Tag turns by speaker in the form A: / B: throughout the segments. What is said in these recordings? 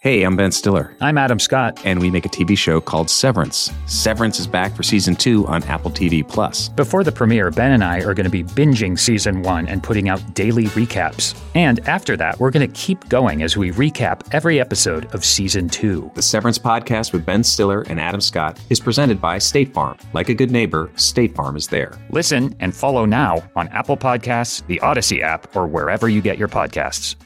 A: Hey, I'm Ben Stiller.
B: I'm Adam Scott.
A: And we make a TV show called Severance. Severance is back for Season 2 on Apple TV+.
B: Before the premiere, Ben and I are going to be binging Season 1 and putting out daily recaps. And after that, we're going to keep going as we recap every episode of Season 2.
A: The Severance podcast with Ben Stiller and Adam Scott is presented by State Farm. Like a good neighbor, State Farm is there.
B: Listen and follow now on Apple Podcasts, the Odyssey app, or wherever you get your podcasts.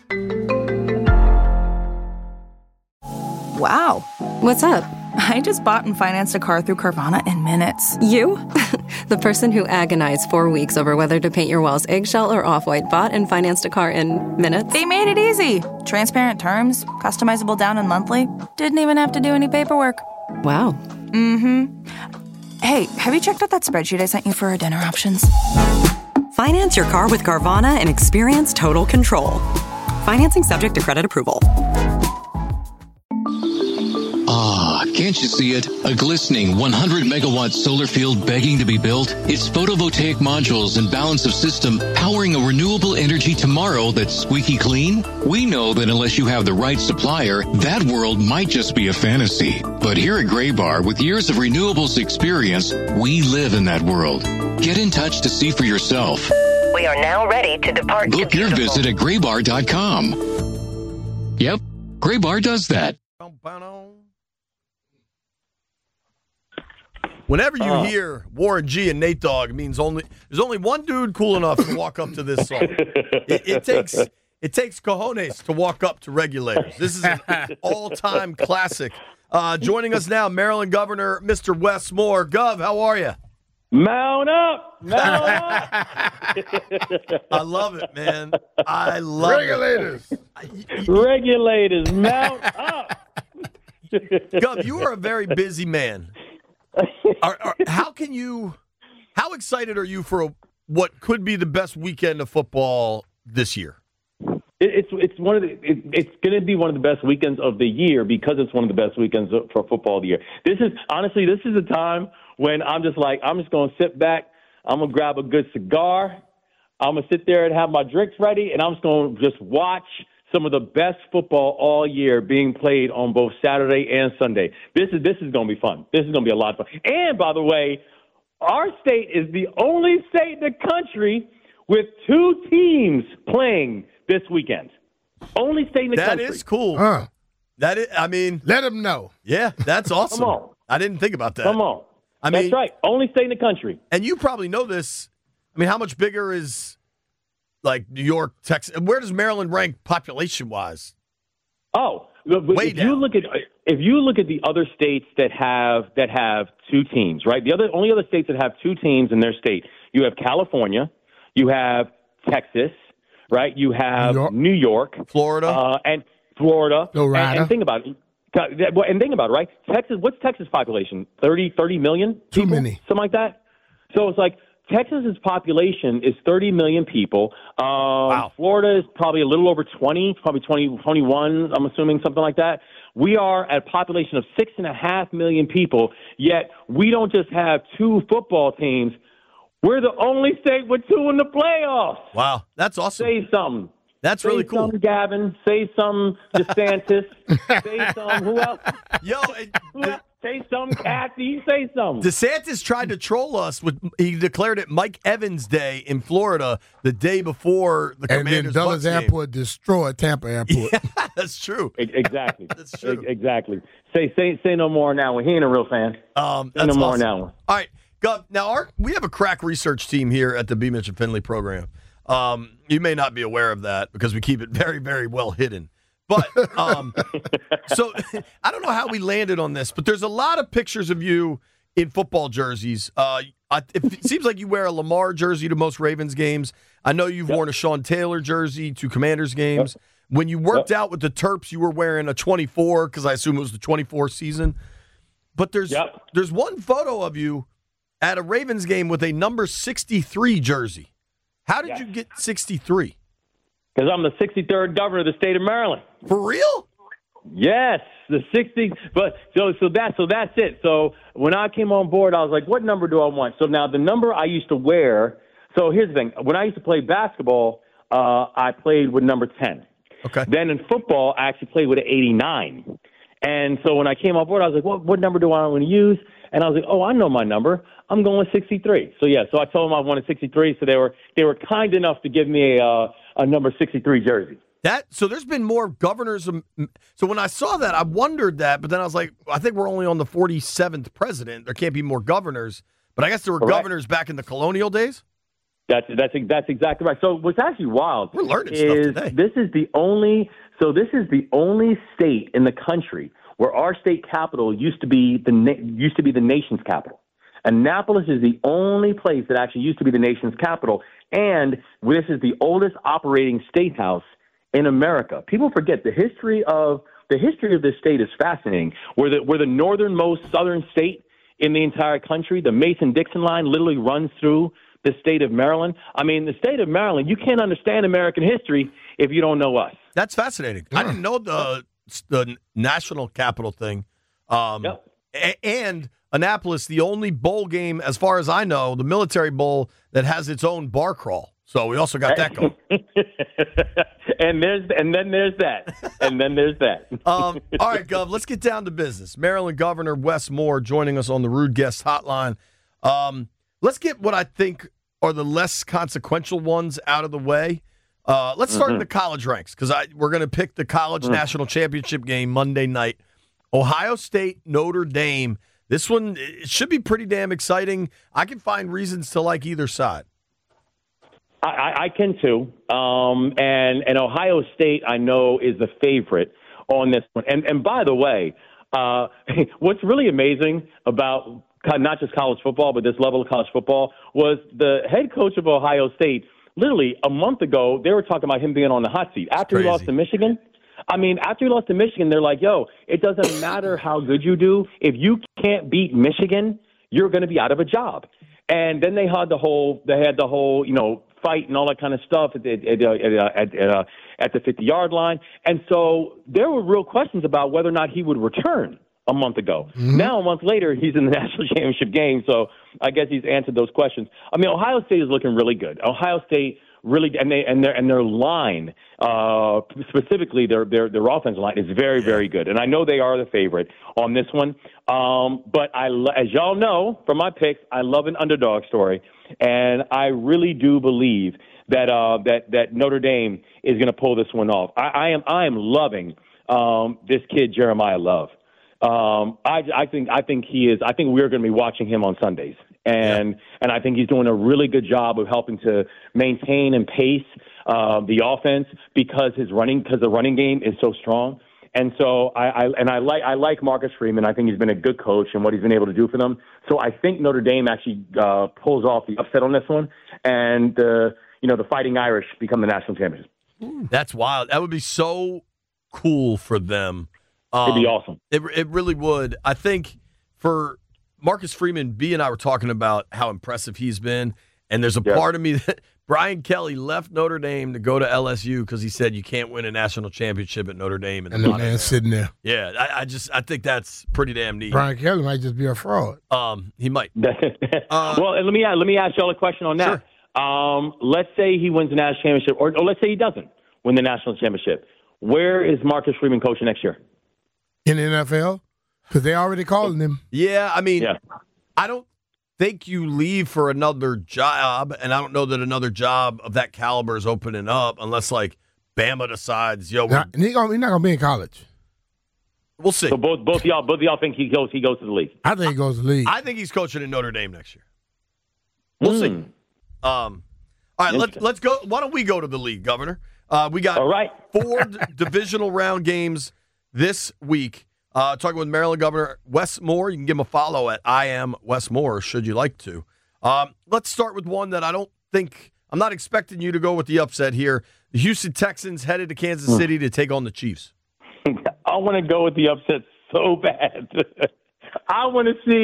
C: Wow.
D: What's up?
C: I just bought and financed a car through Carvana in minutes.
D: You? The person who agonized 4 weeks over whether to paint your walls eggshell or off-white bought and financed a car in minutes?
C: They made it easy. Transparent terms, customizable down and monthly. Didn't even have to do any paperwork.
D: Wow.
C: Mm-hmm. Hey, have you checked out that spreadsheet I sent you for our dinner options?
E: Finance your car with Carvana and experience total control. Financing subject to credit approval.
F: Can't you see it? A glistening 100-megawatt solar field begging to be built? It's photovoltaic modules and balance of system powering a renewable energy tomorrow that's squeaky clean? We know that unless you have the right supplier, that world might just be a fantasy. But here at Graybar, with years of renewables experience, we live in that world. Get in touch to see for yourself.
G: We are now ready to depart.
F: Book your visit at graybar.com. Yep, Graybar does that.
H: Whenever you hear Warren G and Nate Dogg, it means there's only one dude cool enough to walk up to this song. It takes cojones to walk up to Regulators. This is an all-time classic. Joining us now, Maryland Governor Mr. Wes Moore. Gov, how are you?
I: Mount up! Mount up!
H: I love it, man. I love
I: Regulators. Regulators, mount up!
H: Gov, you are a very busy man. How excited are you for what could be the best weekend of football this year?
I: It's going to be one of the best weekends of the year because it's one of the best weekends for football of the year. This is a time when I'm just going to sit back. I'm going to grab a good cigar. I'm going to sit there and have my drinks ready, and I'm just going to just watch some of the best football all year being played on both Saturday and Sunday. This is going to be fun. This is going to be a lot of fun. And, by the way, our state is the only state in the country with two teams playing this weekend. Only state in the country.
H: That is cool. Let them know. Yeah, that's awesome.
I: Come on.
H: I didn't think about that.
I: Come on. That's right. Only state in the country.
H: And you probably know this. I mean, how much bigger is like New York, Texas? Where does Maryland rank population-wise?
I: Oh,
H: way down.
I: If you look at the other states that have two teams, right? The only other states that have two teams in their state, you have California, you have Texas, right? You have New York,
H: Florida,
I: and Florida.
H: Colorado.
I: And think about it. And think about it, right? Texas. What's Texas population? 30 million people?
J: Too many.
I: Something like that. So it's like Texas's population is 30 million people.
H: Wow.
I: Florida is probably a little over 20, probably 21, I'm assuming, something like that. We are at a population of 6.5 million people, yet we don't just have two football teams. We're the only state with two in the playoffs.
H: Wow, that's awesome.
I: Say something.
H: That's really cool.
I: Say something, Gavin. Say something, DeSantis. Say something. Who else? Say something, Kathy. Say something.
H: DeSantis tried to troll us. He declared it Mike Evans Day in Florida the day before the Commanders'
J: and then Dulles Airport destroyed Tampa Airport.
H: Yeah, that's true.
I: Exactly.
H: That's true.
I: Exactly. Say no more now. He ain't a real fan.
H: That's
I: no more
H: awesome.
I: now.
H: All right, Gov. Now we have a crack research team here at the B. Mitch and Finley program. You may not be aware of that because we keep it very, very well hidden. But so I don't know how we landed on this, but there's a lot of pictures of you in football jerseys. It seems like you wear a Lamar jersey to most Ravens games. I know you've worn a Sean Taylor jersey to Commanders games. Yep. When you worked out with the Terps, you were wearing a 24 because I assume it was the 24 season. But there's one photo of you at a Ravens game with a number 63 jersey. How did you get 63?
I: Because I'm the 63rd governor of the state of Maryland.
H: For real?
I: Yes, the 60. But so that's it. So when I came on board, I was like, what number do I want? So now the number I used to wear. So here's the thing. When I used to play basketball, I played with number 10.
H: Okay.
I: Then in football, I actually played with an 89. And so when I came on board, I was like, what number do I want to use? And I was like, oh, I know my number. I'm going with 63. So, yeah, so I told them I wanted 63. So they were kind enough to give me a number 63 jersey.
H: So there's been more governors. So when I saw that, I wondered that. But then I was like, I think we're only on the 47th president. There can't be more governors. But I guess there were governors back in the colonial days.
I: That's exactly right. So what's actually wild
H: we're learning stuff today.
I: This is the only state in the country where our state capital used to be the nation's capital. Annapolis is the only place that actually used to be the nation's capital, and this is the oldest operating state house in America. People forget the history of this state is fascinating. We're the northernmost southern state in the entire country. The Mason-Dixon line literally runs through the state of Maryland. I mean, the state of Maryland, you can't understand American history if you don't know us.
H: That's fascinating. I didn't know the national capital thing. And Annapolis, the only bowl game, as far as I know, the Military Bowl, that has its own bar crawl. So we also got that going.
I: and then there's that.
H: All right, Gov, let's get down to business. Maryland Governor Wes Moore joining us on the Rude Guest Hotline. Let's get what I think are the less consequential ones out of the way. Let's start in the college ranks, because we're going to pick the college national championship game Monday night. Ohio State, Notre Dame. This one, it should be pretty damn exciting. I can find reasons to like either side.
I: I can too. And Ohio State, I know, is the favorite on this one. And by the way, what's really amazing about not just college football, but this level of college football, was the head coach of Ohio State. Literally a month ago, they were talking about him being on the hot seat after he lost to Michigan. I mean, after he lost to Michigan, they're like, yo, it doesn't matter how good you do. If you can't beat Michigan, you're going to be out of a job. And then they had the whole, fight and all that kind of stuff at the 50-yard line. And so there were real questions about whether or not he would return a month ago. Mm-hmm. Now, a month later, he's in the national championship game, so I guess he's answered those questions. I mean, Ohio State is looking really good. Ohio State really, and their line, specifically their offensive line, is very, very good. And I know they are the favorite on this one. But as y'all know from my picks, I love an underdog story, and I really do believe that that Notre Dame is going to pull this one off. I am loving this kid Jeremiah Love. I think he is. I think we're going to be watching him on Sundays, and I think he's doing a really good job of helping to maintain and pace the offense because the running game is so strong. And so I like Marcus Freeman. I think he's been a good coach and what he's been able to do for them. So I think Notre Dame actually pulls off the upset on this one, and the Fighting Irish become the national champions.
H: That's wild. That would be so cool for them.
I: It'd be awesome.
H: It really would. I think for Marcus Freeman, B and I were talking about how impressive he's been, and there's a part of me that Brian Kelly left Notre Dame to go to LSU because he said you can't win a national championship at Notre Dame.
J: And the man's sitting there.
H: Yeah, I think that's pretty damn neat.
J: Brian Kelly might just be a fraud.
H: He might.
I: Well, let me ask y'all a question on that. Sure. Let's say he wins the national championship, or let's say he doesn't win the national championship. Where is Marcus Freeman coaching next year?
J: In the NFL? Because they already calling him.
H: Yeah, I mean, I don't think you leave for another job, and I don't know that another job of that caliber is opening up unless, like, Bama decides, he's not going to be in college. We'll see.
I: So both of y'all think he goes to the league?
J: I think he goes to the league.
H: I think he's coaching in Notre Dame next year. We'll see. All right, let's go. Why don't we go to the league, Governor? We got 4 divisional round games this week. Talking with Maryland Governor Wes Moore. You can give him a follow at I am Wes Moore, should you like to. Let's start with one that I'm not expecting you to go with the upset here. The Houston Texans headed to Kansas City to take on the Chiefs.
I: I want to go with the upset so bad. I want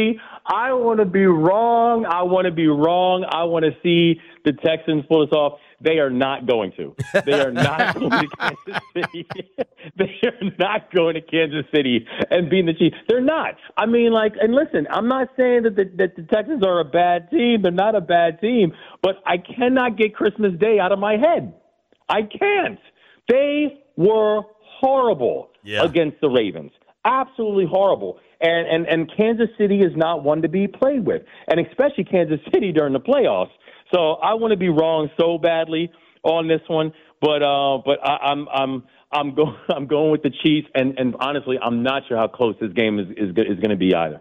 I: to be wrong. I want to see the Texans pull this off. They are not going to. They are not going to Kansas City. They are not going to Kansas City and beating the Chiefs. They're not. I mean, and listen, I'm not saying that the Texans are a bad team. They're not a bad team. But I cannot get Christmas Day out of my head. I can't. They were horrible against the Ravens. Absolutely horrible. And Kansas City is not one to be played with, and especially Kansas City during the playoffs. So I want to be wrong so badly on this one, but I'm going with the Chiefs, and honestly, I'm not sure how close this game is going to be either.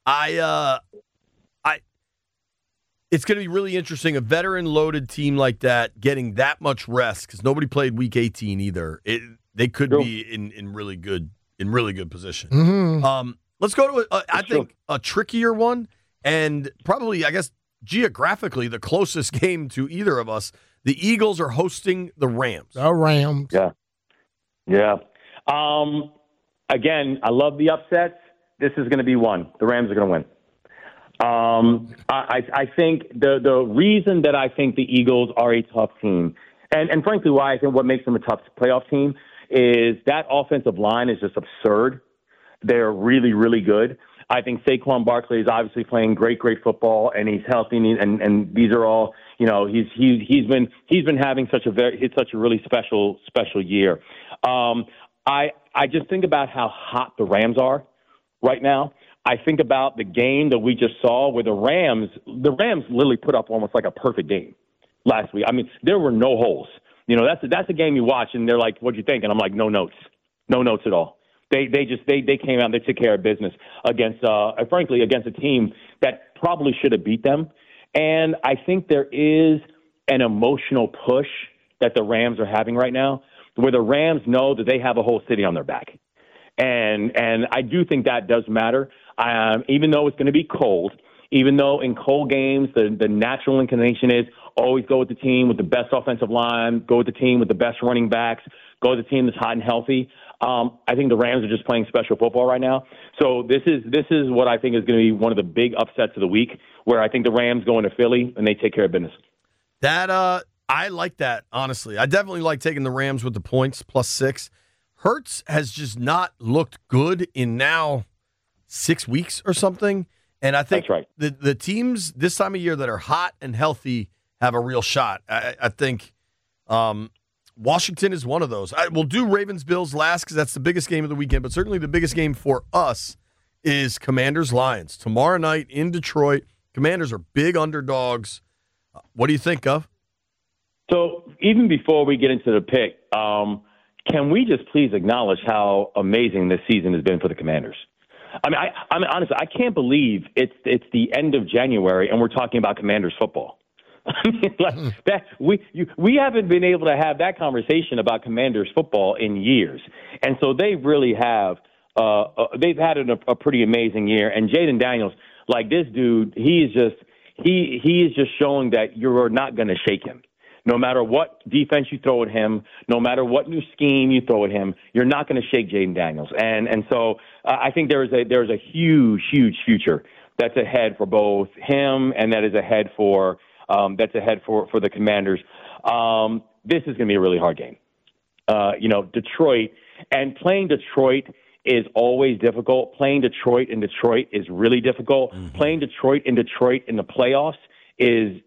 H: It's going to be really interesting. A veteran-loaded team like that getting that much rest because nobody played Week 18 either. They could be in really good position.
J: Mm-hmm.
H: Let's go to I think a trickier one, and probably I guess geographically the closest game to either of us. The Eagles are hosting the Rams.
J: The Rams.
I: Yeah. Again, I love the upsets. This is going to be one. The Rams are going to win. I think the reason that I think the Eagles are a tough team, and frankly why I think what makes them a tough playoff team is that offensive line is just absurd. They're really, really good. I think Saquon Barkley is obviously playing great football, and he's healthy, and these are all, he's been having such a really special year. I just think about how hot the Rams are right now. I think about the game that we just saw where the Rams literally put up almost like a perfect game last week. I mean, there were no holes. That's a game you watch and they're like, "What'd you think?" And I'm like, "No notes at all." They came out and they took care of business against a team that probably should have beat them. And I think there is an emotional push that the Rams are having right now, where the Rams know that they have a whole city on their back. And I do think that does matter. Even though it's going to be cold, even though in cold games the natural inclination is always go with the team with the best offensive line, go with the team with the best running backs, go with the team that's hot and healthy. I think the Rams are just playing special football right now. So this is what I think is going to be one of the big upsets of the week, where I think the Rams go into Philly and they take care of business.
H: I like that, honestly. I definitely like taking the Rams with the points, +6. Hurts has just not looked good in now 6 weeks or something. And I think
I: that's right.
H: The teams this time of year that are hot and healthy have a real shot. I think Washington is one of those. We'll do Ravens-Bills last because that's the biggest game of the weekend, but certainly the biggest game for us is Commanders-Lions. Tomorrow night in Detroit. Commanders are big underdogs. What do you think of?
I: So even before we get into the pick, can we just please acknowledge how amazing this season has been for the Commanders? I mean, honestly, I can't believe it's the end of January and we're talking about Commanders football. I mean, like that we haven't been able to have that conversation about Commanders football in years, and so they really have. They've had a pretty amazing year. And Jaden Daniels, like this dude, he is just showing that you're not going to shake him. No matter what defense you throw at him, no matter what new scheme you throw at him, you're not going to shake Jaden Daniels. And so I think there's a huge future that's ahead for both him and that is ahead for the Commanders. This is going to be a really hard game. Detroit, and playing Detroit is always difficult. Playing Detroit in Detroit is really difficult. Mm-hmm. Playing Detroit in the playoffs is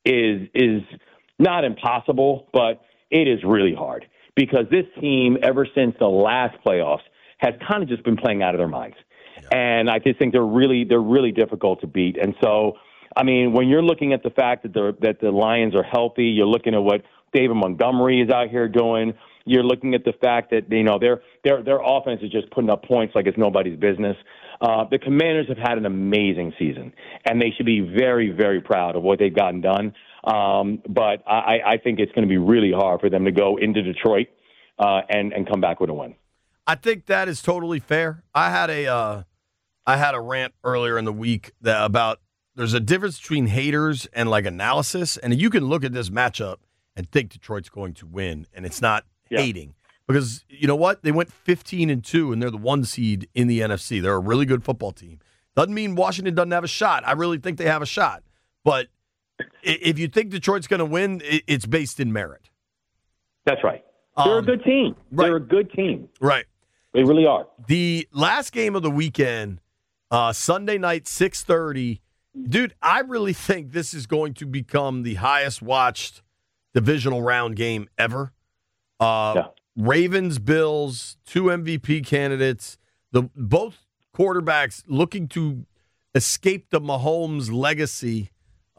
I: not impossible, but it is really hard because this team, ever since the last playoffs, has kind of just been playing out of their minds. Yeah. And I just think they're really difficult to beat. And so, I mean, when you're looking at the fact that the Lions are healthy, you're looking at what David Montgomery is out here doing. You're looking at the fact that their offense is just putting up points like it's nobody's business. The Commanders have had an amazing season, and they should be very, very proud of what they've gotten done. But I think it's going to be really hard for them to go into Detroit and come back with a win.
H: I think that is totally fair. I had a rant earlier in the week about there's a difference between haters and like analysis, and you can look at this matchup and think Detroit's going to win, and it's not hating. Because you know what? They went 15-2, and they're the 1 seed in the NFC. They're a really good football team. Doesn't mean Washington doesn't have a shot. I really think they have a shot. But if you think Detroit's going to win, it's based in merit.
I: That's right. They're a good team.
H: Right.
I: They're a good team.
H: Right.
I: They really are.
H: The last game of the weekend, Sunday night, 6:30. Dude, I really think this is going to become the highest watched divisional round game ever. Ravens, Bills, 2 MVP candidates, both quarterbacks looking to escape the Mahomes legacy.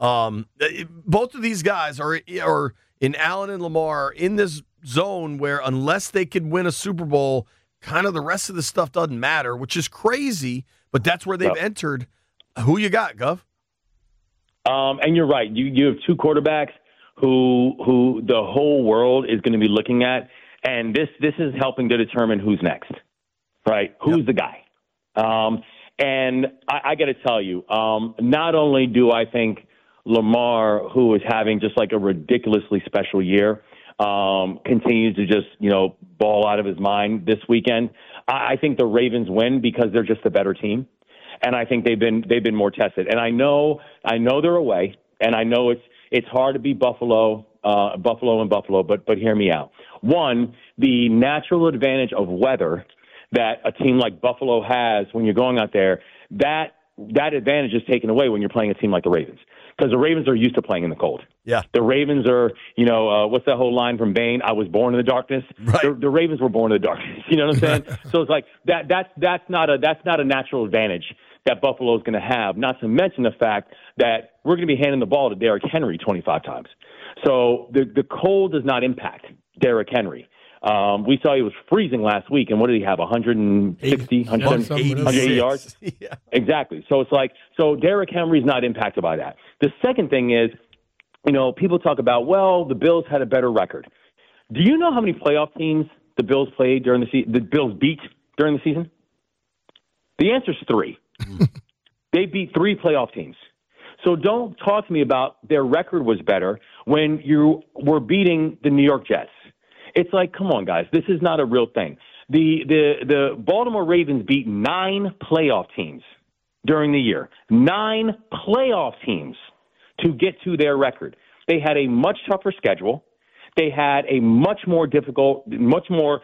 H: Both of these guys are in Allen and Lamar in this zone where unless they can win a Super Bowl, kind of the rest of the stuff doesn't matter, which is crazy, but that's where they've entered. Who you got, Gov?
I: And you're right. You have 2 quarterbacks who the whole world is going to be looking at, and this is helping to determine who's next, right? Who's the guy? And I got to tell you, not only do I think Lamar, who is having just like a ridiculously special year, continues to just, ball out of his mind this weekend. I think the Ravens win because they're just a better team. And I think they've been more tested. And I know they're away, and I know it's hard to beat Buffalo, but hear me out. One, the natural advantage of weather that a team like Buffalo has when you're going out there, that advantage is taken away when you're playing a team like the Ravens. Because the Ravens are used to playing in the cold. Yeah. The Ravens are, what's that whole line from Bane? I was born in the darkness. Right. The Ravens were born in the darkness. You know what I'm saying? So it's like that's not a natural advantage that Buffalo is going to have, not to mention the fact that we're going to be handing the ball to Derrick Henry 25 times. So the cold does not impact Derrick Henry. We saw he was freezing last week, and what did he have, 160, 180 yards? Yeah. Exactly. So it's like, Derrick Henry's not impacted by that. The second thing is, people talk about, the Bills had a better record. Do you know how many playoff teams the Bills played during the season, the Bills beat during the season? The answer is 3. They beat 3 playoff teams. So don't talk to me about their record was better when you were beating the New York Jets. It's like, come on, guys, this is not a real thing. The Baltimore Ravens beat 9 playoff teams during the year. 9 playoff teams to get to their record. They had a much tougher schedule. They had a much more difficult division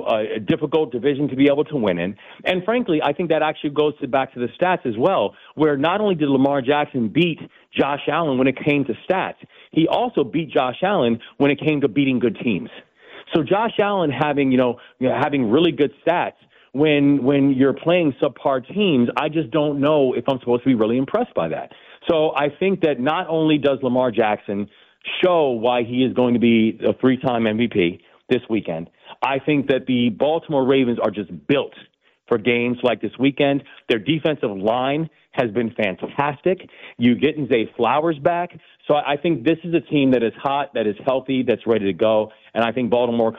I: to be able to win in. And frankly, I think that actually goes back to the stats as well, where not only did Lamar Jackson beat Josh Allen when it came to stats, he also beat Josh Allen when it came to beating good teams. So Josh Allen having really good stats when you're playing subpar teams, I just don't know if I'm supposed to be really impressed by that. So I think that not only does Lamar Jackson show why he is going to be a 3-time MVP this weekend, I think that the Baltimore Ravens are just built for games like this weekend. Their defensive line has been fantastic. You get Zay Flowers back. So I think this is a team that is hot, that is healthy, that's ready to go. And I think Baltimore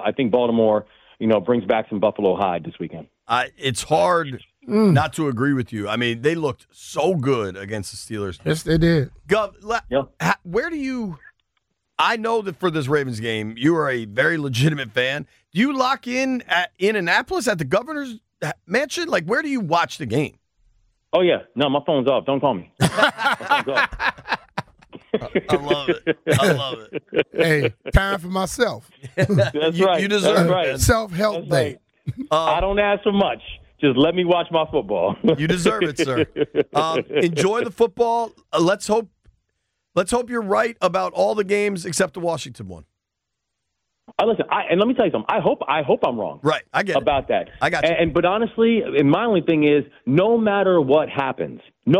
I: brings back some Buffalo Hide this weekend.
H: It's hard not to agree with you. I mean, they looked so good against the Steelers.
J: Yes, they did.
H: Gov, where do you – I know that for this Ravens game, you are a very legitimate fan. Do you lock in at Indianapolis at the Governor's Mansion? Like, where do you watch the game?
I: Oh, yeah. No, my phone's off. Don't call me. My phone's off.
H: I love it.
J: Hey, time for myself.
I: That's right.
H: You deserve
I: it.
J: Self-help day.
I: I don't ask for much. Just let me watch my football.
H: You deserve it, sir. Enjoy the football. Let's hope you're right about all the games except the Washington one.
I: Listen, and let me tell you something. I hope I'm wrong.
H: Right, I get
I: about that.
H: I got you.
I: But honestly, and my only thing is, no matter what happens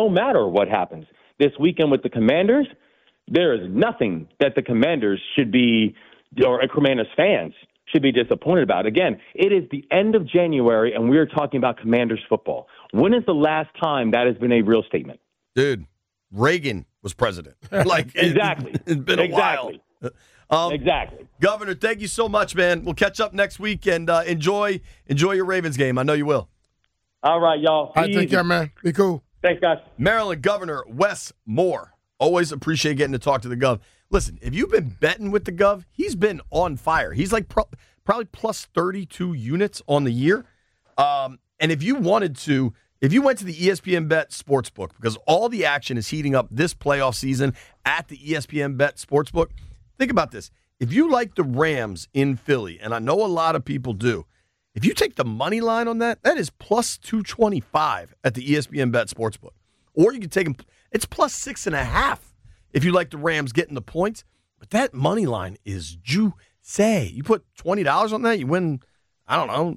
I: this weekend with the Commanders, there is nothing that the Commanders should be, or Commanders fans should be disappointed about. Again, it is the end of January, and we're talking about Commanders football. When is the last time that has been a real statement?
H: Dude, Reagan was president.
I: Exactly.
H: It's been a while.
I: Exactly.
H: Governor, thank you so much, man. We'll catch up next week, and enjoy your Ravens game. I know you will.
I: All right, y'all.
J: All right, take care, man. Be cool.
I: Thanks, guys.
H: Maryland Governor Wes Moore. Always appreciate getting to talk to the Gov. Listen, if you've been betting with the Gov, he's been on fire. He's like probably plus 32 units on the year. And if you went to the ESPN Bet Sportsbook, because all the action is heating up this playoff season at the ESPN Bet Sportsbook, think about this. If you like the Rams in Philly, and I know a lot of people do, if you take the money line on that is plus 225 at the ESPN Bet Sportsbook. Or you can take them, it's plus 6.5 if you like the Rams getting the points. But that money line is Say, you put $20 on that, you win, I don't know,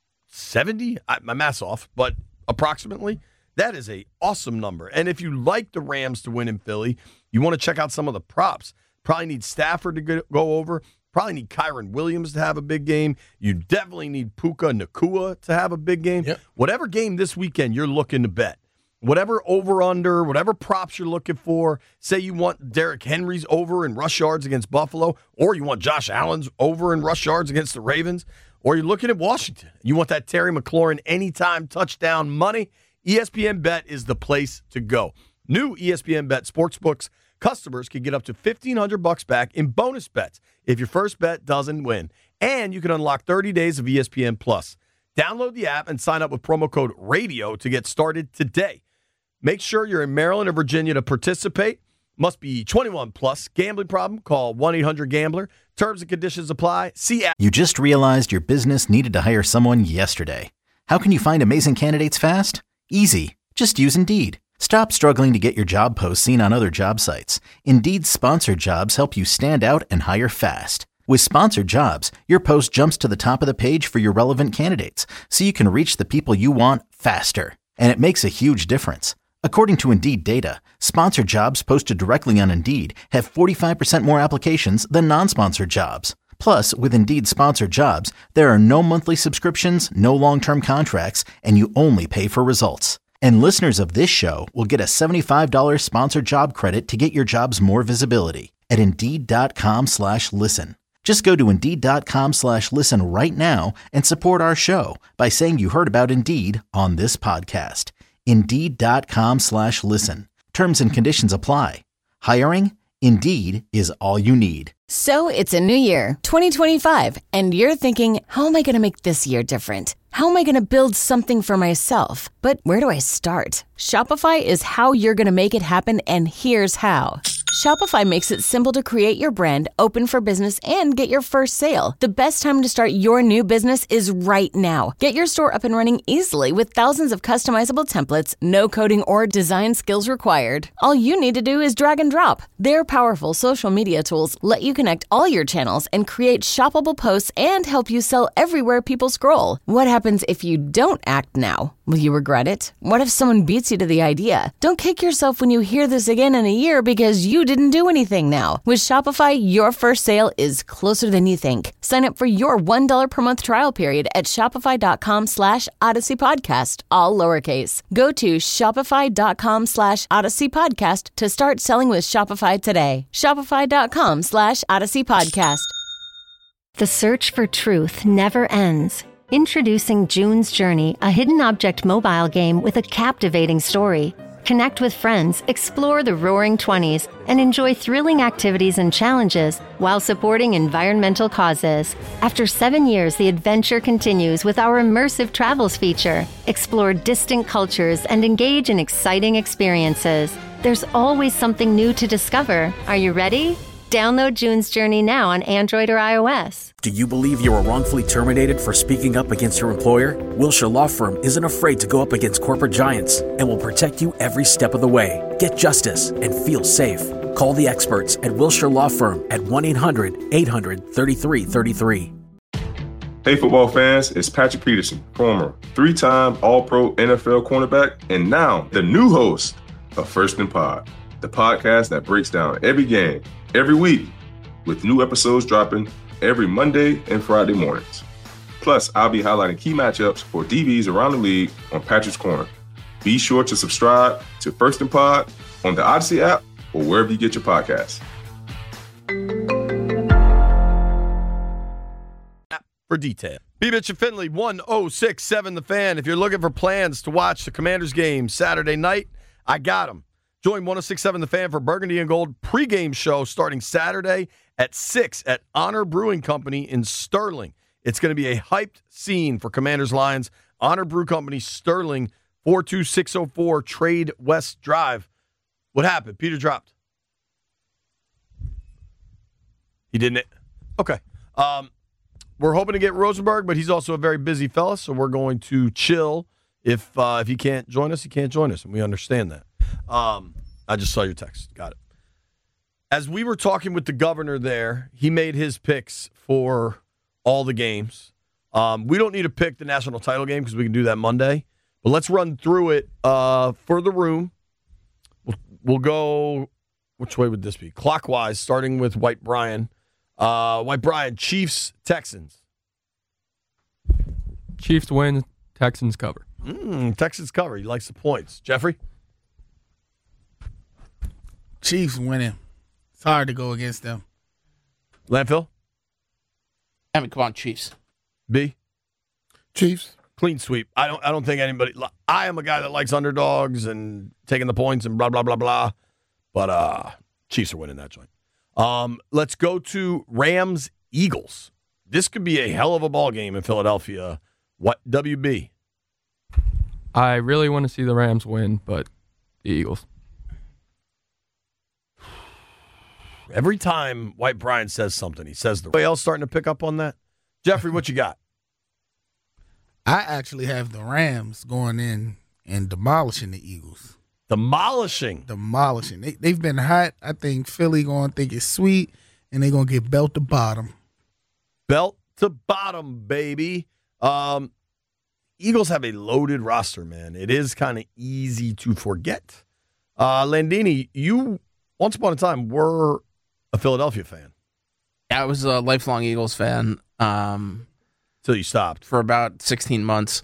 H: 70? My math's off, but approximately. That is a awesome number. And if you like the Rams to win in Philly, you want to check out some of the props. Probably need Stafford to go over. Probably need Kyron Williams to have a big game. You definitely need Puka Nacua to have a big game.
J: Yep.
H: Whatever game this weekend you're looking to bet, whatever over-under, whatever props you're looking for, say you want Derrick Henry's over in rush yards against Buffalo, or you want Josh Allen's over in rush yards against the Ravens, or you're looking at Washington. You want that Terry McLaurin anytime touchdown money, ESPN Bet is the place to go. New ESPN Bet Sportsbooks customers can get up to $1,500 back in bonus bets if your first bet doesn't win. And you can unlock 30 days of ESPN Plus. Download the app and sign up with promo code RADIO to get started today. Make sure you're in Maryland or Virginia to participate. Must be 21 plus. Gambling problem? Call 1-800-GAMBLER. Terms and conditions apply. See app.
K: You just realized your business needed to hire someone yesterday. How can you find amazing candidates fast? Easy. Just use Indeed. Stop struggling to get your job posts seen on other job sites. Indeed's sponsored jobs help you stand out and hire fast. With sponsored jobs, your post jumps to the top of the page for your relevant candidates, so you can reach the people you want faster. And it makes a huge difference. According to Indeed data, sponsored jobs posted directly on Indeed have 45% more applications than non-sponsored jobs. Plus, with Indeed sponsored jobs, there are no monthly subscriptions, no long-term contracts, and you only pay for results. And listeners of this show will get a $75 sponsored job credit to get your jobs more visibility at Indeed.com/listen. Just go to Indeed.com/listen right now and support our show by saying you heard about Indeed on this podcast. Indeed.com/listen. Terms and conditions apply. Hiring? Indeed is all you need.
L: So it's a new year, 2025, and you're thinking, how am I going to make this year different? How am I going to build something for myself? But where do I start? Shopify is how you're going to make it happen, and here's how. Shopify makes it simple to create your brand, open for business, and get your first sale. The best time to start your new business is right now. Get your store up and running easily with thousands of customizable templates, no coding or design skills required. All you need to do is drag and drop. Their powerful social media tools let you connect all your channels and create shoppable posts and help you sell everywhere people scroll. What happens if you don't act now? Will you regret it? What if someone beats you to the idea? Don't kick yourself when you hear this again in a year because you didn't do anything now. With Shopify, your first sale is closer than you think. Sign up for your $1 per month trial period at shopify.com/Odyssey Podcast, all lowercase. Go to shopify.com/Odyssey Podcast to start selling with Shopify today. Shopify.com/Odyssey Podcast.
M: The search for truth never ends. Introducing June's Journey, a hidden object mobile game with a captivating story. Connect with friends, explore the Roaring 20s, and enjoy thrilling activities and challenges while supporting environmental causes. After 7 years, the adventure continues with our immersive travels feature. Explore distant cultures and engage in exciting experiences. There's always something new to discover. Are you ready? Download June's Journey now on Android or iOS.
N: Do you believe you were wrongfully terminated for speaking up against your employer? Wilshire Law Firm isn't afraid to go up against corporate giants and will protect you every step of the way. Get justice and feel safe. Call the experts at Wilshire Law Firm at 1-800-800-3333.
O: Hey football fans, it's Patrick Peterson, former 3-time All-Pro NFL cornerback, and now the new host of First and Pod, the podcast that breaks down every game, every week, with new episodes dropping every Monday and Friday mornings. Plus, I'll be highlighting key matchups for DBs around the league on Patrick's Corner. Be sure to subscribe to First and Pod on the Odyssey app or wherever you get your podcasts.
H: For detail. B. Mitch and Finley, 1067 The Fan. If you're looking for plans to watch the Commanders game Saturday night, I got them. Join 1067 The Fan for Burgundy and Gold pregame show starting Saturday at 6 at Honor Brewing Company in Sterling. It's going to be a hyped scene for Commanders Lions. Honor Brew Company, Sterling, 42604 Trade West Drive. What happened? Peter dropped. He didn't. Okay. We're hoping to get Rosenberg, but he's also a very busy fella, so we're going to chill. If he can't join us, he can't join us, and we understand that. I just saw your text. Got it. as we were talking with the governor there, he made his picks for all the games. We don't need to pick the national title game because we can do that Monday. But let's run through it for the room. We'll go, which way would this be? Clockwise, starting with White Brian. White Brian, Chiefs, Texans.
P: Chiefs win, Texans cover.
H: Texans cover. He likes the points. Jeffrey?
Q: Chiefs winning. It's hard to go against them.
H: Landfill?
R: Come on, Chiefs.
H: B?
J: Chiefs.
H: Clean sweep. I don't think anybody. I am a guy that likes underdogs and taking the points and blah blah blah blah. But Chiefs are winning that joint. Let's go to Rams Eagles. This could be a hell of a ball game in Philadelphia. What WB?
P: I really want to see the Rams win, but the Eagles.
H: Every time White Brian says something, he says the. Anybody else starting to pick up on that? Jeffrey, what you got?
Q: I actually have the Rams going in and demolishing the Eagles.
H: Demolishing?
Q: They've been hot. I think Philly going to think it's sweet, and they're going to get belt to bottom.
H: Belt to bottom, baby. Eagles have a loaded roster, man. It is kind of easy to forget. Landini, you, once upon a time, were a Philadelphia fan.
R: Yeah, I was a lifelong Eagles fan.
H: Till you stopped.
R: For about 16 months.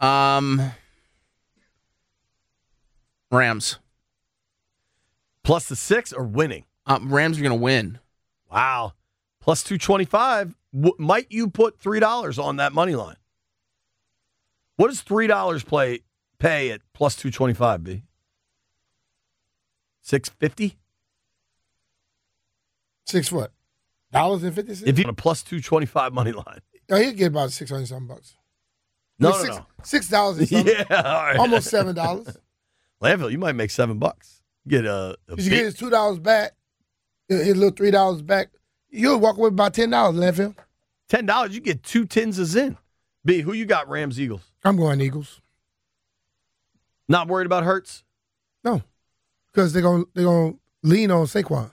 R: Rams.
H: Plus the 6 or winning?
R: Rams are going to win.
H: Wow. Plus 225. Might you put $3 on that money line? What does $3 pay at plus 225, B? $6.50?
J: $6 what? $1.50?
H: If you on a plus 225 money line.
J: Oh, he'd get about $600-something.
H: No.
J: $6 and something.
H: Yeah, all right.
J: Almost $7.
H: Landfill, you might make $7. Get a
J: you get his $2 back, his little $3 back. You'll walk away with about $10, Landfill.
H: $10, you get 2 tins of Zin. B, who you got, Rams, Eagles?
J: I'm going Eagles.
H: Not worried about Hurts?
J: No, because they're gonna lean on Saquon.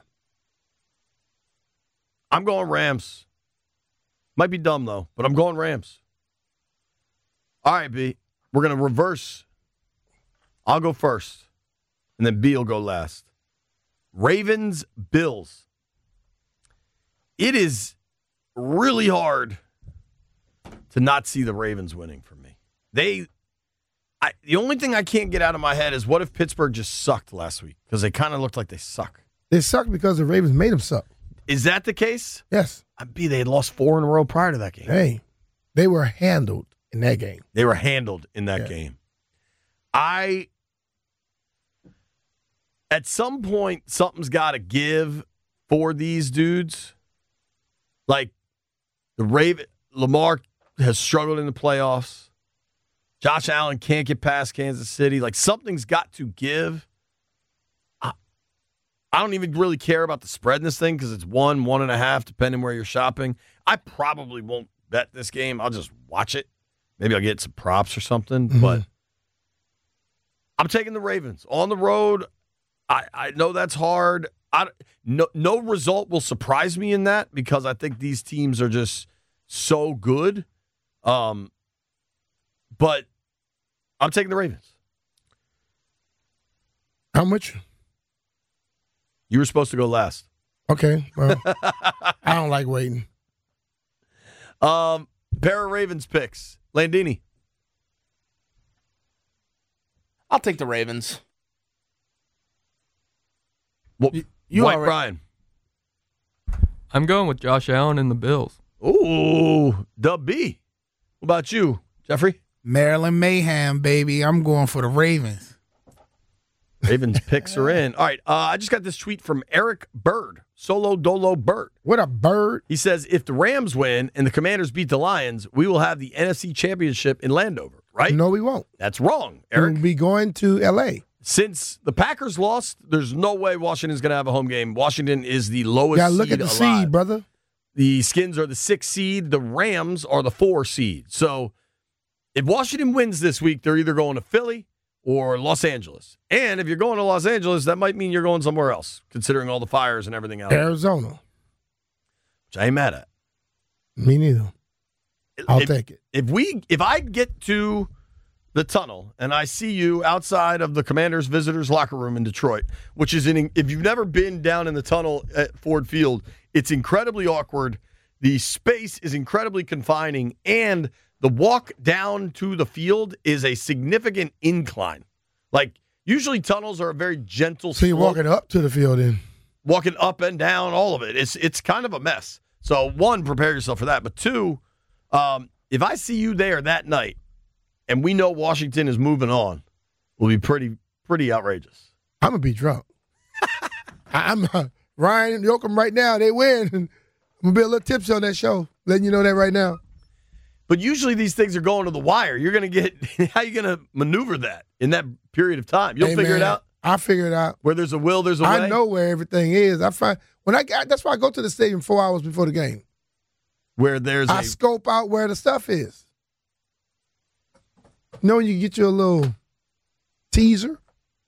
H: I'm going Rams. Might be dumb, though, but I'm going Rams. All right, B. We're going to reverse. I'll go first, and then B will go last. Ravens, Bills. It is really hard to not see the Ravens winning for me. The only thing I can't get out of my head is what if Pittsburgh just sucked last week? Because they kind of looked like they suck.
J: They suck because the Ravens made them suck.
H: Is that the case?
J: Yes.
H: B, they had lost 4 in a row prior to that game.
J: Hey, they were handled in that game.
H: They were handled in that game. At some point, something's got to give for these dudes. Like, Lamar has struggled in the playoffs. Josh Allen can't get past Kansas City. Like, something's got to give. I don't even really care about the spread in this thing because it's 1.5, depending where you're shopping. I probably won't bet this game. I'll just watch it. Maybe I'll get some props or something. Mm-hmm. But I'm taking the Ravens. On the road, I know that's hard. No result will surprise me in that because I think these teams are just so good. But I'm taking the Ravens.
J: How much?
H: You were supposed to go last.
J: Okay. Well, I don't like waiting.
H: Pair of Ravens picks. Landini.
R: I'll take the Ravens.
H: Well, White Brian.
P: I'm going with Josh Allen and the Bills.
H: Ooh, Dub B. What about you, Jeffrey?
Q: Maryland Mayhem, baby. I'm going for the Ravens.
H: Ravens picks are in. All right, I just got this tweet from Eric Bird, Solo Dolo Bird.
J: What a bird.
H: He says, if the Rams win and the Commanders beat the Lions, we will have the NFC Championship in Landover, right?
J: No, we won't.
H: That's wrong, Eric.
J: We'll be going to L.A.
H: Since the Packers lost, there's no way Washington's going to have a home game. Washington is the lowest
J: seed. Look at the
H: alive.
J: seed, brother.
H: The Skins are the 6th seed. The Rams are the 4 seed. So if Washington wins this week, they're either going to Philly or Los Angeles. And if you're going to Los Angeles, that might mean you're going somewhere else, considering all the fires and everything else.
J: Arizona.
H: Which I ain't mad at.
J: Me neither. I'll take it.
H: If I get to the tunnel and I see you outside of the Commanders visitors locker room in Detroit, which is if you've never been down in the tunnel at Ford Field, it's incredibly awkward. The space is incredibly confining, and the walk down to the field is a significant incline. Like, usually tunnels are a very gentle slope.
J: So you're walking up to the field in.
H: Walking up and down, all of it. It's kind of a mess. So, one, prepare yourself for that. But two, if I see you there that night and we know Washington is moving on, will be pretty outrageous.
J: I'm going to be drunk. I'm Ryan and Yoakum right now. They win. I'm going to be a little tipsy on that show, letting you know that right now.
H: But usually these things are going to the wire. You're going to get – how are you going to maneuver that in that period of time? You'll figure it out?
J: I'll figure it out.
H: Where there's a will, there's a way?
J: I know where everything is. That's why I go to the stadium 4 hours before the game.
H: Where there's
J: I scope out where the stuff is. You know when you get your little teaser?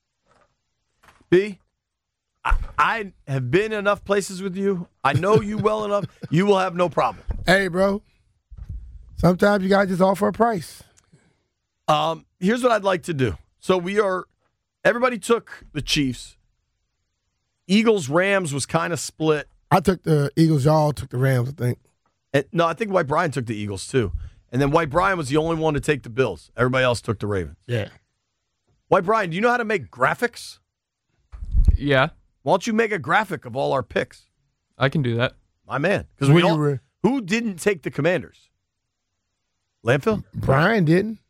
H: B, I have been enough places with you. I know you well enough. You will have no problem.
J: Hey, bro. Sometimes you got to just offer a price.
H: Here's what I'd like to do. So everybody took the Chiefs. Eagles-Rams was kind of split.
J: I took the Eagles. Y'all took the Rams, I think.
H: No, I think White Brian took the Eagles, too. And then White Brian was the only one to take the Bills. Everybody else took the Ravens.
J: Yeah.
H: White Brian, do you know how to make graphics?
P: Yeah.
H: Why don't you make a graphic of all our picks?
P: I can do that.
H: My man. Because who didn't take the Commanders? Landfill?
J: Brian didn't.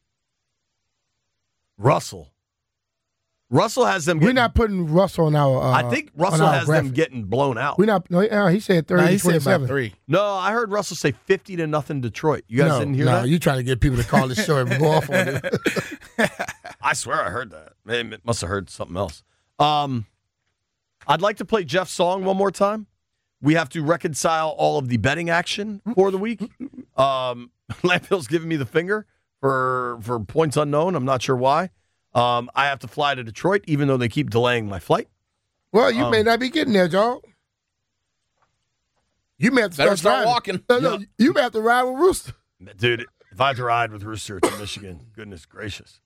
H: Russell has them.
J: We're not putting Russell on our.
H: I think Russell has them getting blown out.
J: We're not. No, he said 30 to 27.
R: 3.
H: No, I heard Russell say 50-0 Detroit. You guys didn't hear that?
J: No, you trying to get people to call this show and go off on it.
H: I swear I heard that. Maybe it must have heard something else. I'd like to play Jeff's song one more time. We have to reconcile all of the betting action for the week. Landfill's giving me the finger for points unknown. I'm not sure why. I have to fly to Detroit, even though they keep delaying my flight.
J: Well, you may not be getting there, Joe. You may have to
R: start walking.
J: No, you may have to ride with Rooster.
H: Dude, if I have to ride with Rooster to Michigan, goodness gracious.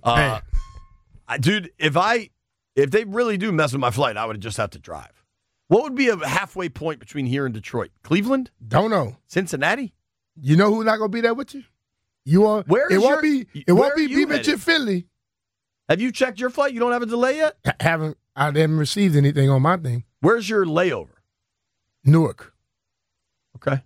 H: Dude, if they really do mess with my flight, I would just have to drive. What would be a halfway point between here and Detroit? Cleveland?
J: Don't know.
H: Cincinnati?
J: You know who's not going to be there with you? You are.
H: Where
J: it
H: is
J: won't
H: your,
J: be. It
H: where
J: won't be
H: are you
J: B-Mitch
H: headed?
J: and Finley.
H: Have you checked your flight? You don't have a delay yet?
J: I haven't received anything on my thing.
H: Where's your layover?
J: Newark.
H: Okay.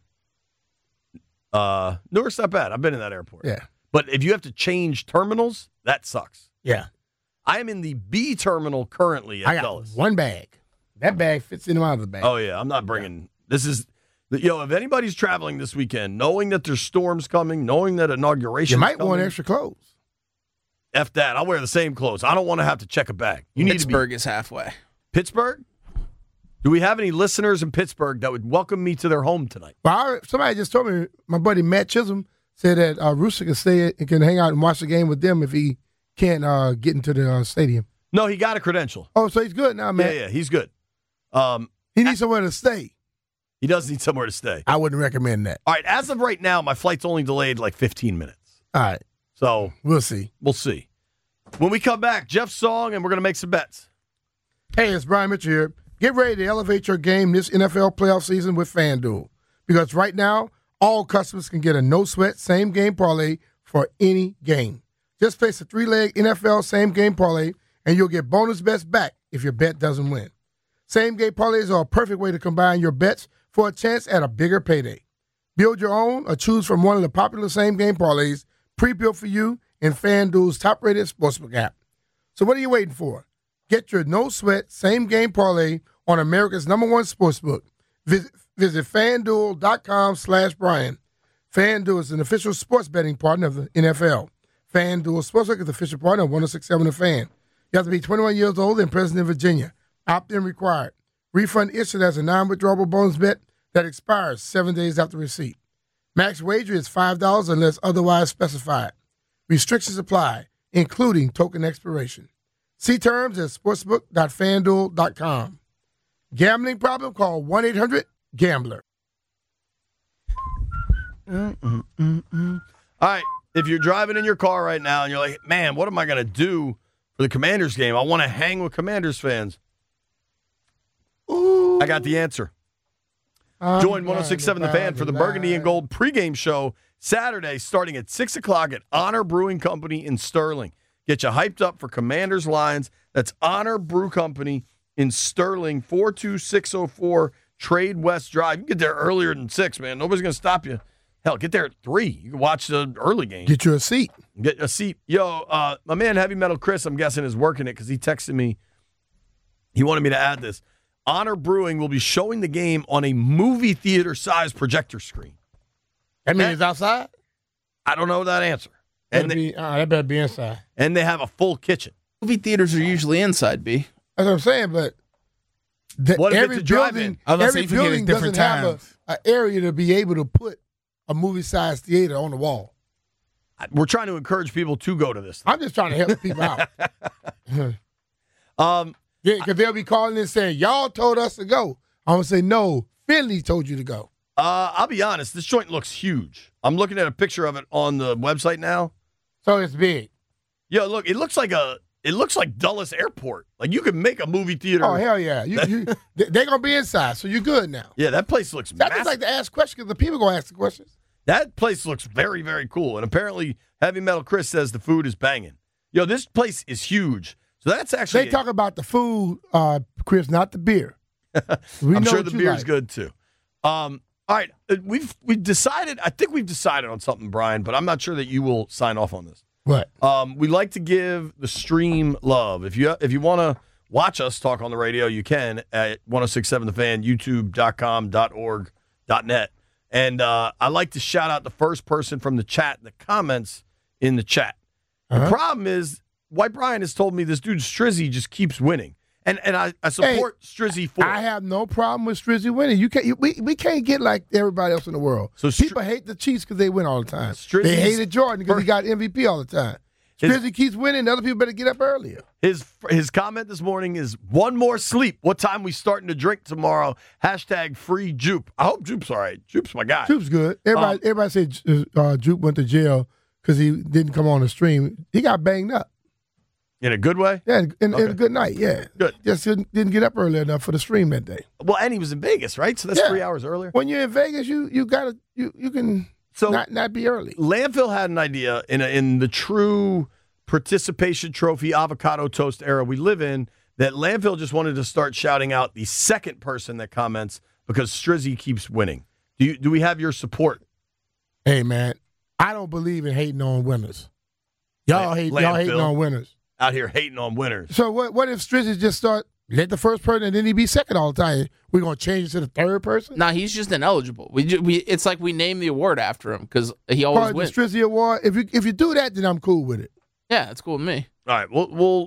H: Newark's not bad. I've been in that airport.
J: Yeah.
H: But if you have to change terminals, that sucks.
J: Yeah.
H: I am in the B terminal currently at Dulles.
J: One bag. That bag fits in and out of the bag.
H: Oh, yeah. I'm not bringing – this is – if anybody's traveling this weekend, knowing that there's storms coming, knowing that inauguration
J: you might want extra clothes.
H: F that. I'll wear the same clothes. I don't want to have to check a bag.
R: Pittsburgh is halfway.
H: Pittsburgh? Do we have any listeners in Pittsburgh that would welcome me to their home tonight?
J: Well, somebody just told me, my buddy Matt Chisholm said that Rooster can stay and can hang out and watch the game with them if he can't get into the stadium.
H: No, he got a credential.
J: Oh, so he's good now, man.
H: Yeah, he's good.
J: He needs somewhere to stay.
H: He does need somewhere to stay.
J: I wouldn't recommend that.
H: All right, as of right now, my flight's only delayed like 15 minutes.
J: All right.
H: So
J: we'll see.
H: We'll see. When we come back, Jeff's song, and we're going to make some bets.
J: Hey, it's Brian Mitchell here. Get ready to elevate your game this NFL playoff season with FanDuel. Because right now, all customers can get a no-sweat same-game parlay for any game. Just place a 3-leg NFL same-game parlay, and you'll get bonus bets back if your bet doesn't win. Same-game parlays are a perfect way to combine your bets for a chance at a bigger payday. Build your own or choose from one of the popular same-game parlays pre-built for you in FanDuel's top-rated sportsbook app. So what are you waiting for? Get your no-sweat same-game parlay on America's #1 sportsbook. Visit FanDuel.com/Brian. FanDuel is an official sports betting partner of the NFL. FanDuel Sportsbook is the official partner of 106.7 The Fan. You have to be 21 years old and present in Virginia. Opt-in required. Refund issued as a non-withdrawable bonus bet that expires 7 days after receipt. Max wager is $5 unless otherwise specified. Restrictions apply. including token expiration. See terms at sportsbook.fanduel.com. Gambling problem? Call 1-800-GAMBLER.
H: All right, if you're driving in your car right now and you're like, man, what am I going to do for the Commanders game? I want to hang with Commanders fans. Ooh. I got the answer. Join 106.7 The Fan for the Burgundy and Gold pregame show Saturday starting at 6 o'clock at Honor Brewing Company in Sterling. Get you hyped up for Commanders Lions. That's Honor Brew Company in Sterling, 42604 Trade West Drive. You can get there earlier than 6, man. Nobody's going to stop you. Hell, get there at 3. You can watch the early game.
J: Get you a seat.
H: Get a seat. Yo, my man Heavy Metal Chris, I'm guessing, is working it because he texted me. He wanted me to add this. Honor Brewing will be showing the game on a movie theater-sized projector screen.
J: That means it's outside?
H: I don't know that answer.
J: That better be inside.
H: And they have a full kitchen.
R: Movie theaters are usually inside, B.
J: That's what I'm saying, but
H: what if
J: every
H: it's a drive-in?
J: Every building doesn't have an area to be able to put a movie-sized theater on the wall.
H: We're trying to encourage people to go to this.
J: I'm just trying to help people out. Yeah, because they'll be calling and saying, y'all told us to go. I'm going to say, no, Finley told you to go.
H: I'll be honest. This joint looks huge. I'm looking at a picture of it on the website now.
J: So it's big.
H: Yeah, look, it looks like Dulles Airport. Like you could make a movie theater.
J: Oh, hell yeah. They're going to be inside, so you're good now.
H: Yeah, that place looks massive.
J: I just like to ask questions because the people going to ask the questions.
H: That place looks very, very cool. And apparently Heavy Metal Chris says the food is banging. Yo, this place is huge. So that's actually...
J: They talk about the food, Chris, not the beer.
H: I'm sure the beer's good, too. All right, we've decided... I think we've decided on something, Brian, but I'm not sure that you will sign off on this.
J: What?
H: We like to give the stream love. If you want to watch us talk on the radio, you can at 1067 The Fan, youtube.com.org.net. And I like to shout out the first person from the chat that comments in the chat. The problem is, White Brian has told me this dude Strizzy just keeps winning. And I support Strizzy for it.
J: I have no problem with Strizzy winning. We can't get like everybody else in the world. So people hate the Chiefs because they win all the time. They hated Jordan because he got MVP all the time. Strizzy keeps winning. Other people better get up earlier.
H: His comment this morning is, one more sleep. What time we starting to drink tomorrow? # free Jupe. I hope Jupe's all right. Jupe's my guy.
J: Jupe's good. Everybody said Jupe went to jail because he didn't come on the stream. He got banged up.
H: In a good way?
J: Yeah, in a good night, yeah.
H: Good.
J: Just didn't get up early enough for the stream that day.
H: Well, and he was in Vegas, right? So that's 3 hours earlier.
J: When you're in Vegas, you can not be early.
H: Landfill had an idea in the true participation trophy avocado toast era we live in, that Landfill just wanted to start shouting out the second person that comments because Strizzy keeps winning. Do we have your support?
J: Hey, man, I don't believe in hating on winners. Y'all hating on winners.
H: Out here hating on winners.
J: So what if Strizzy just let the first person and then he be second all the time? We're going to change it to the third person?
R: Nah, he's just ineligible. It's like we name the award after him because he always wins.
J: The Strizzy Award, if you do that, then I'm cool with it.
R: Yeah, that's cool with me.
H: All right, we'll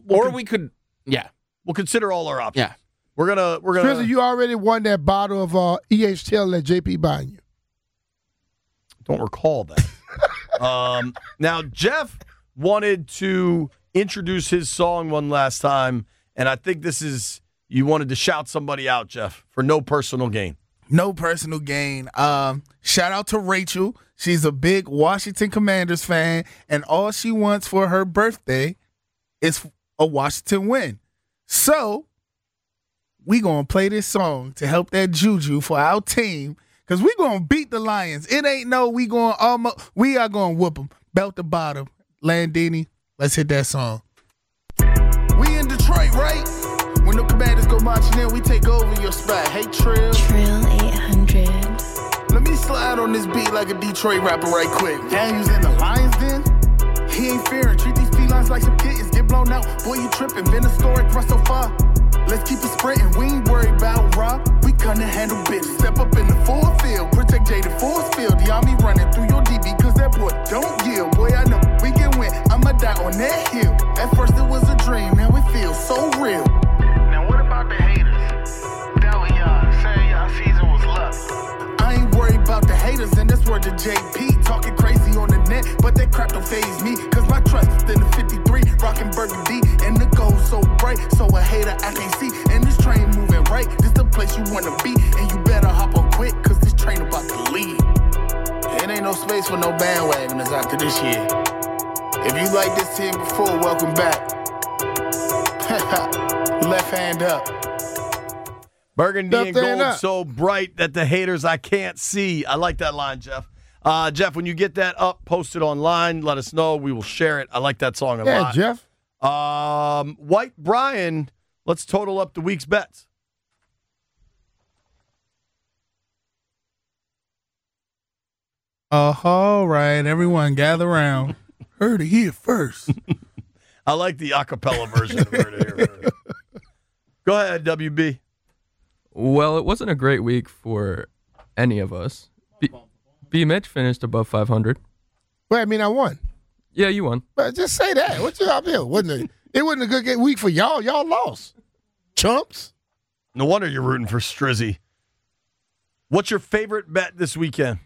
H: consider all our options.
R: Yeah.
H: We're gonna
J: Strizzy, you already won that bottle of EHTL that JP buying you.
H: Don't recall that. Now, Jeff wanted to introduce his song one last time, and I think you wanted to shout somebody out, Jeff, for no personal gain.
Q: No personal gain. Shout out to Rachel. She's a big Washington Commanders fan, and all she wants for her birthday is a Washington win. So we going to play this song to help that juju for our team, because we going to beat the Lions. It ain't no we are going to whoop them. Belt to bottom. Landini, let's hit that song. We in Detroit, right? When the Commanders go marching in, we take over your spot. Hey, Trill.
S: Trill 800.
Q: Let me slide on this beat like a Detroit rapper right quick. Daniel's in the Lions den? He ain't fearing. Treat these felines like some kittens. Get blown out. Boy, you tripping. Been a story cross so far. Let's keep it sprinting. We ain't worried about Rob. We come to handle business. Step up in the full field. Protect Jaden Force Field. The army running through your DB because that boy don't yield. Boy, I know we can win. I'ma die on that hill. At first it was a dream. Now it feels so real.
S: Now what about the haters? Doubting y'all. Saying y'all season was luck.
Q: I ain't worried about the haters, and that's word to JP. Talking crazy on the net, but that crap don't faze me. Cause my trust is in the 53. rockin' burgundy, and the gold so bright, so a hater I can't see. And this train moving right, this the place you wanna be, and you better hop on quick, cause this train about to leave. It ain't no space for no bandwagoners after this year. If you like this team before, welcome back. Left hand up.
H: Burgundy and gold so bright that the haters I can't see. I like that line, Jeff. Jeff, when you get that up, post it online. Let us know. We will share it. I like that song a lot.
J: Yeah, Jeff.
H: White Brian, let's total up the week's bets.
Q: All right, everyone gather around. Heard it here first.
H: I like the acapella version of Heard It Here First. Go ahead, WB.
P: Well, it wasn't a great week for any of us. B. Mitch finished above 500.
J: Well, I mean, I won.
P: Yeah, you won.
J: But just say that. What you up here? It wasn't a good week for y'all. Y'all lost. Chumps.
H: No wonder you're rooting for Strizzy. What's your favorite bet this weekend?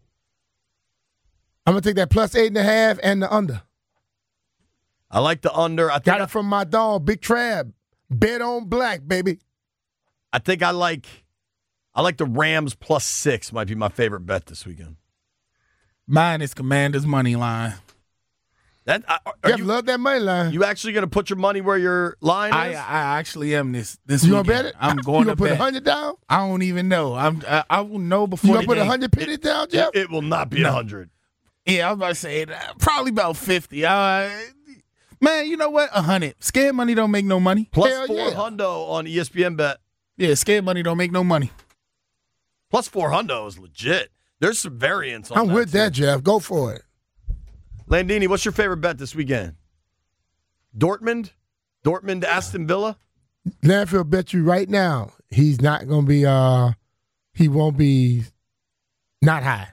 J: I'm going to take that plus 8.5 and the under.
H: I like the under.
J: Got it from my dog, Big Trab. Bet on black, baby.
H: I think I like the Rams plus 6 might be my favorite bet this weekend.
Q: Mine is Commanders money line.
J: You love that money line.
H: You actually going to put your money where your line is?
Q: I actually am this
J: you
Q: weekend.
J: You going to bet it?
Q: I'm going to
J: bet. You going to put 100 down?
Q: I don't even know. I will know before.
J: You going to put 100 pennies down, Jeff?
H: It will not be 100.
Q: Yeah, I was about to say probably about 50. Man, you know what? 100. Scared money don't make no money.
H: Plus 400 on ESPN bet.
Q: Yeah, scared money don't make no money.
H: Plus 400 is legit. There's some variance on that.
J: I'm with that, Jeff. Go for it.
H: Landini, what's your favorite bet this weekend? Dortmund? Dortmund to Aston Villa?
J: Landfill bet you right now he's not going to be, he won't be not high.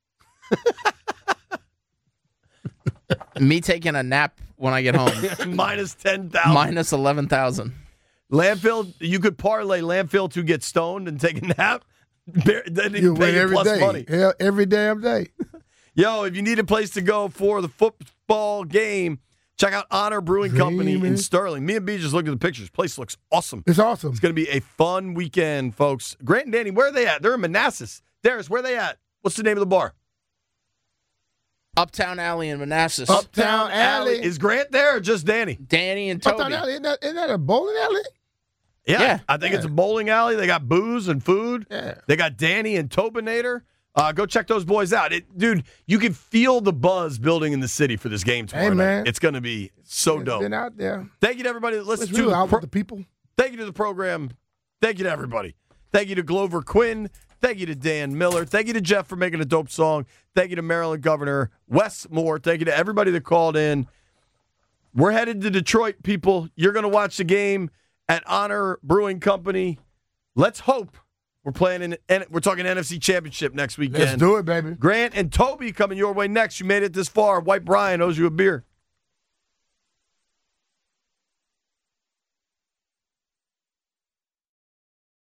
R: Me taking a nap when I get home.
H: Minus 10,000.
R: Minus 11,000.
H: Landfill, you could parlay Landfill to get stoned and take a nap. Then
J: You
H: pay
J: win
H: you
J: every
H: plus
J: day.
H: money.
J: Yeah, every damn day.
H: Yo, if you need a place to go for the football game, check out Honor Brewing Company in Sterling. Me and B just looked at the pictures. Place looks awesome.
J: It's awesome.
H: It's going to be a fun weekend, folks. Grant and Danny, where are they at? They're in Manassas. Darius, where are they at? What's the name of the bar?
R: Uptown Alley in Manassas.
H: Uptown Alley. Is Grant there or just Danny?
R: Danny and Toby.
J: Uptown Alley, isn't that a bowling alley?
H: Yeah. I think it's a bowling alley. They got booze and food.
J: Yeah.
H: They got Danny and Tobinator. Go check those boys out. Dude, you can feel the buzz building in the city for this game tomorrow night. It's going to be so dope.
J: Been out there.
H: Thank you to everybody that listens
J: to out with the people.
H: Thank you to the program. Thank you to everybody. Thank you to Glover Quinn. Thank you to Dan Miller. Thank you to Jeff for making a dope song. Thank you to Maryland Governor Wes Moore. Thank you to everybody that called in. We're headed to Detroit, people. You're going to watch the game at Honor Brewing Company. Let's hope we're talking NFC Championship next weekend.
J: Let's do it, baby.
H: Grant and Toby coming your way next. You made it this far. White Brian owes you a beer.